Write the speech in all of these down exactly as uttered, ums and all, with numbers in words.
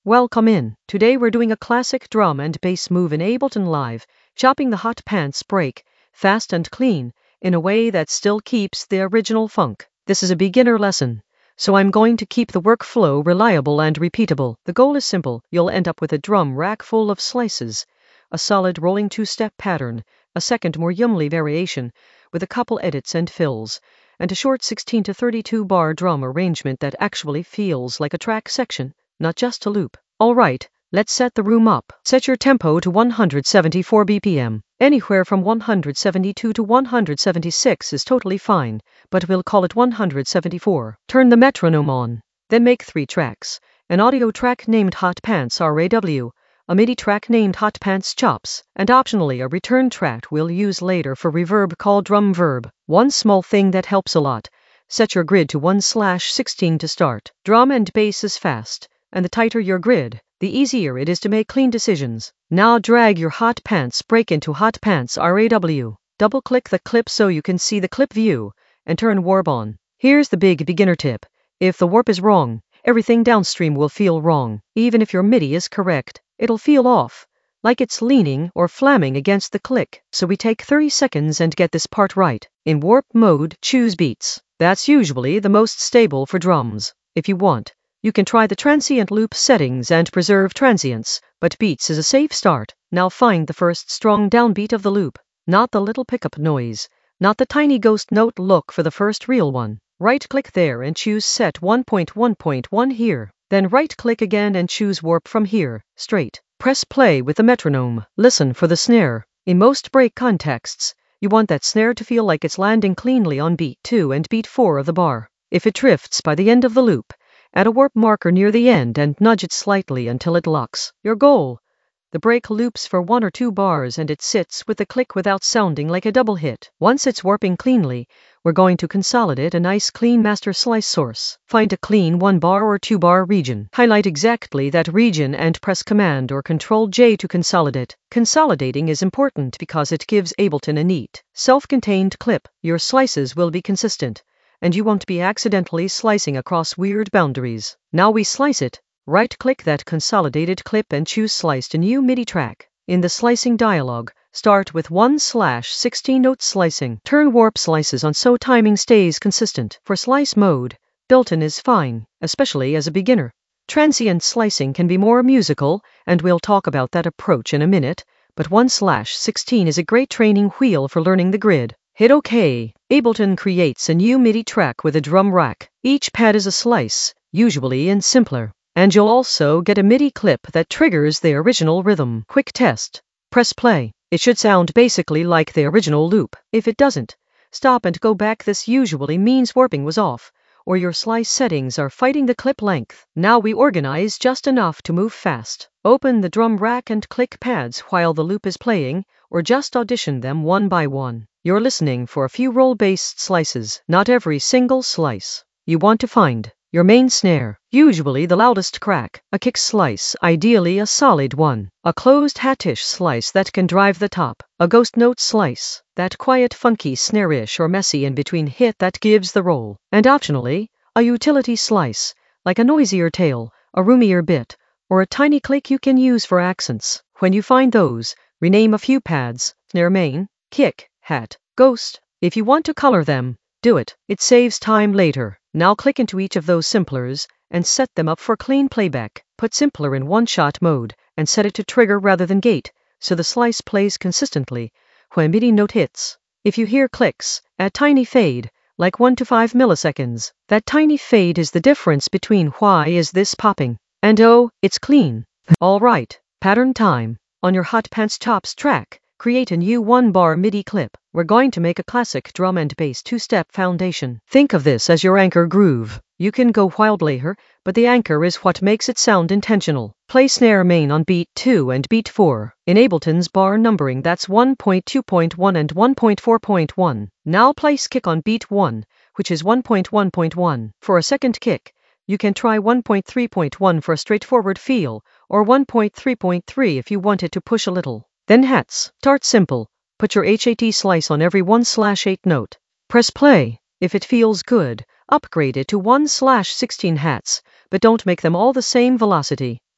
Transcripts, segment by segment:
Welcome in. Today we're doing a classic drum and bass move in Ableton Live, chopping the hot pants break, fast and clean, in a way that still keeps the original funk. This is a beginner lesson, so I'm going to keep the workflow reliable and repeatable. The goal is simple. You'll end up with a drum rack full of slices, a solid rolling two-step pattern, a second more yumly variation, with a couple edits and fills, and a short sixteen to thirty-two bar drum arrangement that actually feels like a track section, not just a loop. Alright, let's set the room up. Set your tempo to one hundred seventy-four B P M. Anywhere from one hundred seventy-two to one hundred seventy-six is totally fine, but we'll call it one hundred seventy-four. Turn the metronome on. Then make three tracks. An audio track named Hot Pants R A W, a MIDI track named Hot Pants Chops, and optionally a return track we'll use later for reverb called Drum Verb. One small thing that helps a lot. Set your grid to one slash sixteen to start. Drum and bass is fast, and the tighter your grid, the easier it is to make clean decisions. Now drag your Hot Pants break into Hot Pants R A W. Double-click the clip so you can see the clip view, and turn warp on. Here's the big beginner tip. If the warp is wrong, everything downstream will feel wrong. Even if your MIDI is correct, it'll feel off, like it's leaning or flamming against the click. So we take thirty seconds and get this part right. In warp mode, choose beats. That's usually the most stable for drums. If you want, you can try the transient loop settings and preserve transients, but beats is a safe start. Now find the first strong downbeat of the loop, not the little pickup noise, not the tiny ghost note. Look for the first real one. Right-click there and choose Set one point one point one here. Then right-click again and choose Warp from here, straight. Press play with the metronome. Listen for the snare. In most break contexts, you want that snare to feel like it's landing cleanly on beat two and beat four of the bar. If it drifts by the end of the loop, add a warp marker near the end and nudge it slightly until it locks. Your goal. The break loops for one or two bars and it sits with the click without sounding like a double hit. Once it's warping cleanly, we're going to consolidate a nice clean master slice source. Find a clean one bar or two bar region. Highlight exactly that region and press Command or Control J to consolidate. Consolidating is important because it gives Ableton a neat, self-contained clip. Your slices will be consistent, and you won't be accidentally slicing across weird boundaries. Now we slice it. Right-click that consolidated clip and choose Slice to New MIDI track. In the slicing dialog, start with one slash sixteen note slicing. Turn warp slices on so timing stays consistent. For slice mode, built-in is fine, especially as a beginner. Transient slicing can be more musical, and we'll talk about that approach in a minute, but one slash sixteen is a great training wheel for learning the grid. Hit OK. Ableton creates a new MIDI track with a drum rack. Each pad is a slice, usually in simpler. And you'll also get a MIDI clip that triggers the original rhythm. Quick test. Press play. It should sound basically like the original loop. If it doesn't, stop and go back. This usually means warping was off, or your slice settings are fighting the clip length. Now we organize just enough to move fast. Open the drum rack and click pads while the loop is playing, or just audition them one by one. You're listening for a few roll-based slices, not every single slice. You want to find your main snare, usually the loudest crack, a kick slice, ideally a solid one, a closed hatish slice that can drive the top, a ghost note slice, that quiet funky snare-ish or messy in-between hit that gives the roll, and optionally, a utility slice, like a noisier tail, a roomier bit, or a tiny click you can use for accents. When you find those, rename a few pads, snare main, kick, hat, ghost. If you want to color them, do it. It saves time later. Now click into each of those simplers and set them up for clean playback. Put simpler in one-shot mode and set it to trigger rather than gate, so the slice plays consistently when MIDI note hits. If you hear clicks, add tiny fade, like one to five milliseconds. That tiny fade is the difference between why is this popping and oh, it's clean. Alright, pattern time. On your Hot Pants Chops track, create a new one-bar MIDI clip. We're going to make a classic drum and bass two-step foundation. Think of this as your anchor groove. You can go wild later, but the anchor is what makes it sound intentional. Play snare main on beat two and beat four. In Ableton's bar numbering, that's one point two point one and one point four point one. Now place kick on beat one, which is one point one point one. For a second kick, you can try one point three point one for a straightforward feel, or one point three point three if you want it to push a little. Then hats. Start simple. Put your HAT slice on every one slash eight note. Press play. If it feels good, upgrade it to one slash sixteen hats, but don't make them all the same velocity.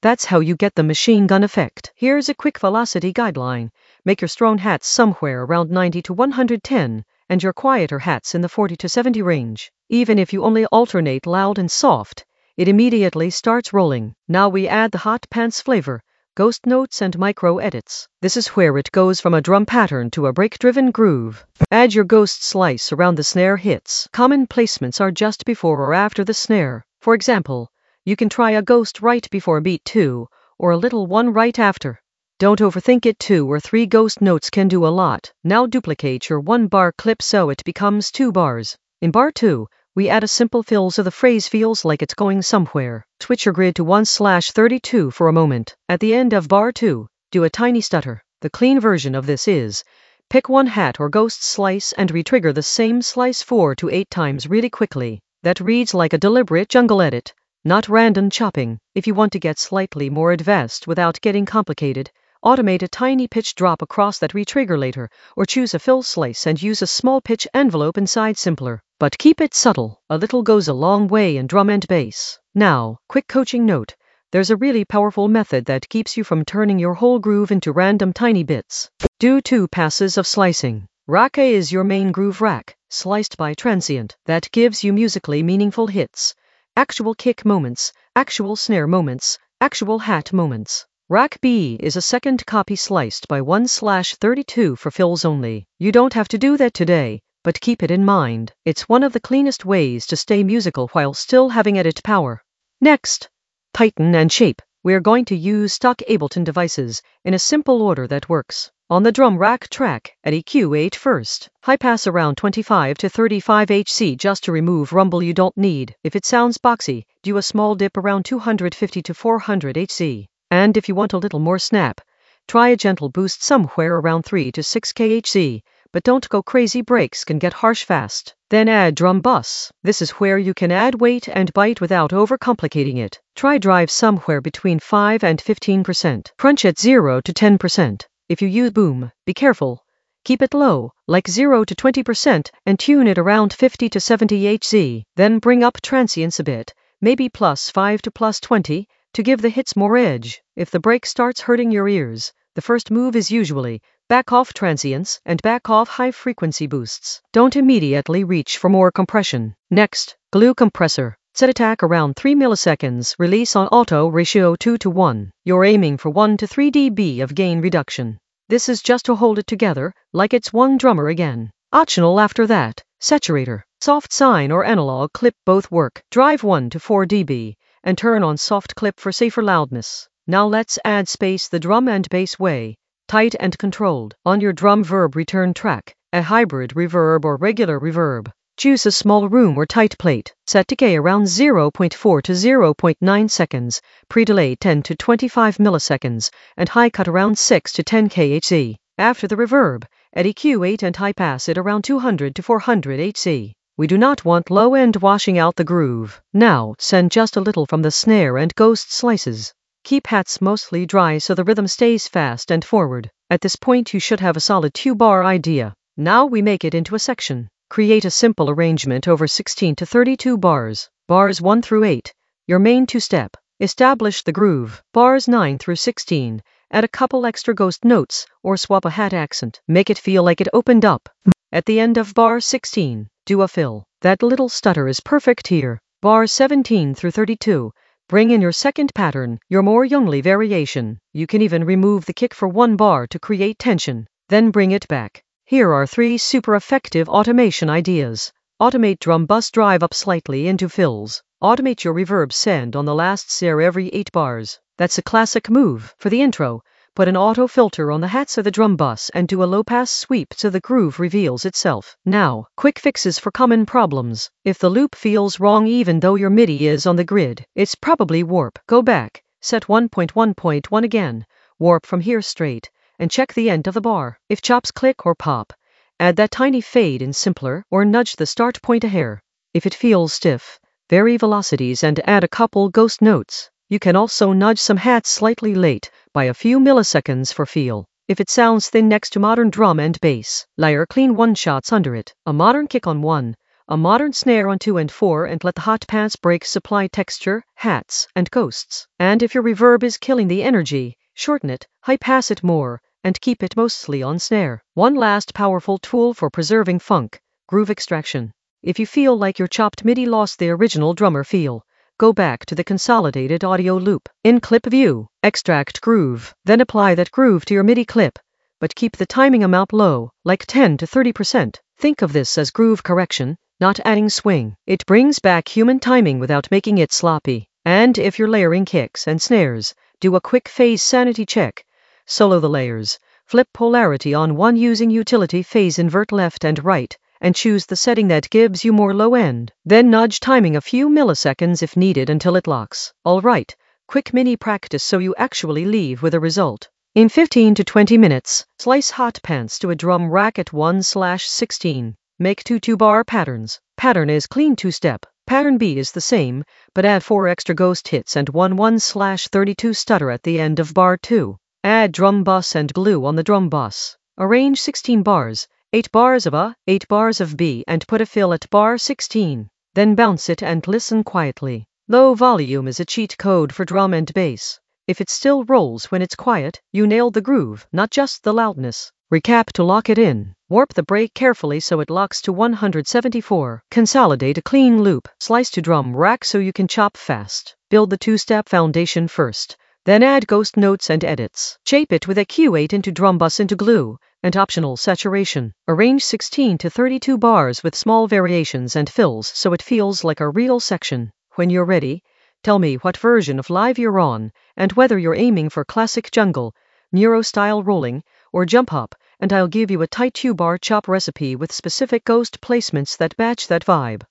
That's how you get the machine gun effect. Here's a quick velocity guideline. Make your strong hats somewhere around ninety to one hundred ten, and your quieter hats in the forty to seventy range. Even if you only alternate loud and soft, it immediately starts rolling. Now we add the hot pants flavor, ghost notes and micro edits. This is where it goes from a drum pattern to a break-driven groove. Add your ghost slice around the snare hits. Common placements are just before or after the snare. For example, you can try a ghost right before beat two, or a little one right after. Don't overthink it. Two or three ghost notes can do a lot. Now duplicate your one bar clip so it becomes two bars. In bar two, we add a simple fill so the phrase feels like it's going somewhere. Switch your grid to one slash thirty-two for a moment. At the end of bar two, do a tiny stutter. The clean version of this is, pick one hat or ghost slice and retrigger the same slice four to eight times really quickly. That reads like a deliberate jungle edit, not random chopping. If you want to get slightly more advanced without getting complicated, automate a tiny pitch drop across that retrigger later, or choose a fill slice and use a small pitch envelope inside simpler. But keep it subtle. A little goes a long way in drum and bass. Now, quick coaching note. There's a really powerful method that keeps you from turning your whole groove into random tiny bits. Do two passes of slicing. Rack A is your main groove rack, sliced by transient. That gives you musically meaningful hits. Actual kick moments, actual snare moments, actual hat moments. Rack B is a second copy sliced by one slash thirty-two for fills only. You don't have to do that today, but keep it in mind. It's one of the cleanest ways to stay musical while still having edit power. Next, tighten and shape. We're going to use stock Ableton devices in a simple order that works. On the drum rack track, at E Q eight first. High pass around twenty-five to thirty-five hertz just to remove rumble you don't need. If it sounds boxy, do a small dip around two hundred fifty to four hundred hertz. And if you want a little more snap, try a gentle boost somewhere around three to six kilohertz, but don't go crazy, breaks can get harsh fast. Then add drum bus. This is where you can add weight and bite without overcomplicating it. Try drive somewhere between five and fifteen percent. Crunch at zero to ten percent. If you use boom, be careful. Keep it low, like zero to twenty percent, and tune it around fifty to seventy hertz. Then bring up transients a bit, maybe plus five to plus twenty, to give the hits more edge. If the break starts hurting your ears, the first move is usually back off transients and back off high frequency boosts. Don't immediately reach for more compression. Next, glue compressor. Set attack around three milliseconds, release on auto ratio two to one. You're aiming for one to three decibels of gain reduction. This is just to hold it together, like it's one drummer again. Optional after that, saturator. Soft sine or analog clip both work. Drive one to four decibels, and turn on soft clip for safer loudness. Now let's add space the drum and bass way, tight and controlled. On your drum verb return track, a hybrid reverb or regular reverb. Choose a small room or tight plate. Set decay around zero point four to zero point nine seconds, pre-delay ten to twenty-five milliseconds, and high cut around six to ten kilohertz. After the reverb, at E Q eight and high pass it around two hundred to four hundred hertz. We do not want low end washing out the groove. Now, send just a little from the snare and ghost slices. Keep hats mostly dry so the rhythm stays fast and forward. At this point you should have a solid two-bar idea. Now we make it into a section. Create a simple arrangement over sixteen to thirty-two bars. Bars one through eight, your main two-step. Establish the groove. Bars nine through sixteen, add a couple extra ghost notes, or swap a hat accent. Make it feel like it opened up. At the end of bar sixteen, do a fill. That little stutter is perfect here. Bars seventeen through thirty-two, bring in your second pattern, your more youngly variation. You can even remove the kick for one bar to create tension, then bring it back. Here are three super effective automation ideas. Automate drum bus drive up slightly into fills. Automate your reverb send on the last snare every eight bars. That's a classic move. For the intro, put an auto filter on the hats of the drum bus and do a low pass sweep so the groove reveals itself. Now, quick fixes for common problems. If the loop feels wrong even though your MIDI is on the grid, it's probably warp. Go back, set one point one point one again, warp from here straight, and check the end of the bar. If chops click or pop, add that tiny fade in simpler or nudge the start point a hair. If it feels stiff, vary velocities and add a couple ghost notes. You can also nudge some hats slightly late by a few milliseconds for feel. If it sounds thin next to modern drum and bass, layer clean one shots under it. A modern kick on one, a modern snare on two and four, and let the hot pants break supply texture, hats, and ghosts. And if your reverb is killing the energy, shorten it, high-pass it more, and keep it mostly on snare. One last powerful tool for preserving funk, groove extraction. If you feel like your chopped MIDI lost the original drummer feel, go back to the consolidated audio loop. In clip view, extract groove, then apply that groove to your MIDI clip, but keep the timing amount low, like ten to thirty percent. Think of this as groove correction, not adding swing. It brings back human timing without making it sloppy. And if you're layering kicks and snares, do a quick phase sanity check. Solo the layers, flip polarity on one using utility phase invert left and right, and choose the setting that gives you more low end. Then nudge timing a few milliseconds if needed until it locks. Alright, quick mini practice so you actually leave with a result. In fifteen to twenty minutes, slice hot pants to a drum rack at one slash sixteen. Make two two-bar patterns. Pattern is clean two-step. Pattern B is the same, but add four extra ghost hits and one one slash thirty-two stutter at the end of bar two. Add drum bus and glue on the drum bus. Arrange sixteen bars, eight bars of A, eight bars of B, and put a fill at bar sixteen. Then bounce it and listen quietly. Low volume is a cheat code for drum and bass. If it still rolls when it's quiet, you nailed the groove, not just the loudness. Recap to lock it in. Warp the break carefully so it locks to one hundred seventy-four. Consolidate a clean loop. Slice to drum rack so you can chop fast. Build the two-step foundation first. Then add ghost notes and edits. Shape it with a Q eight into drum bus into glue, and optional saturation. Arrange sixteen to thirty-two bars with small variations and fills so it feels like a real section. When you're ready, tell me what version of Live you're on, and whether you're aiming for classic jungle, Neuro-style rolling, or jump hop, and I'll give you a tight two-bar chop recipe with specific ghost placements that match that vibe.